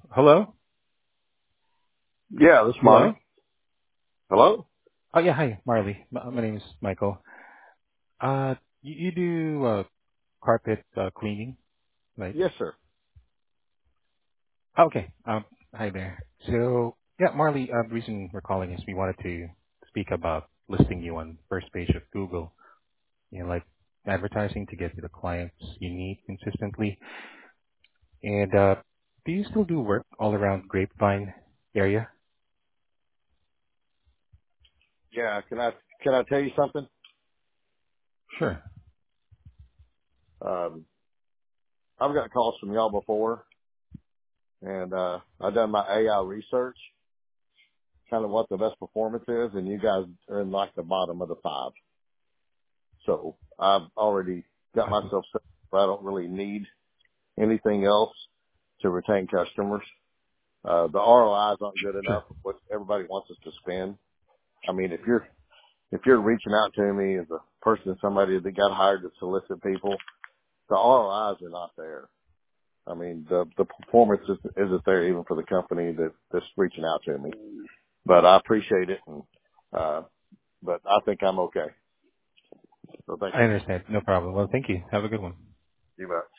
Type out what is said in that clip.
Hello? Yeah, this is Marty. Hello? Hello? Oh, yeah. Hi, Marley. My name is Michael. You do carpet cleaning, right? Yes, sir. Okay. Hi there. So, yeah, Marley, the reason we're calling is we wanted to speak about listing you on first page of Google, like advertising to get you the clients you need consistently. And do you still do work all around Grapevine area? Yeah, can I tell you something? Sure. Um, I've got calls from y'all before, and I've done my AI research, kind of what the best performance is, and you guys are in like the bottom of the five. So I've already got I see. myself set. I don't really need anything else to retain customers. The ROIs aren't good Sure. enough for what everybody wants us to spend. I mean, if you're reaching out to me as a person, somebody that got hired to solicit people, the ROIs are not there. I mean, the performance isn't there even for the company that's reaching out to me. But I appreciate it, and but I think I'm okay. So thank I you. understand. No problem. Well, thank you. Have a good one. You bet.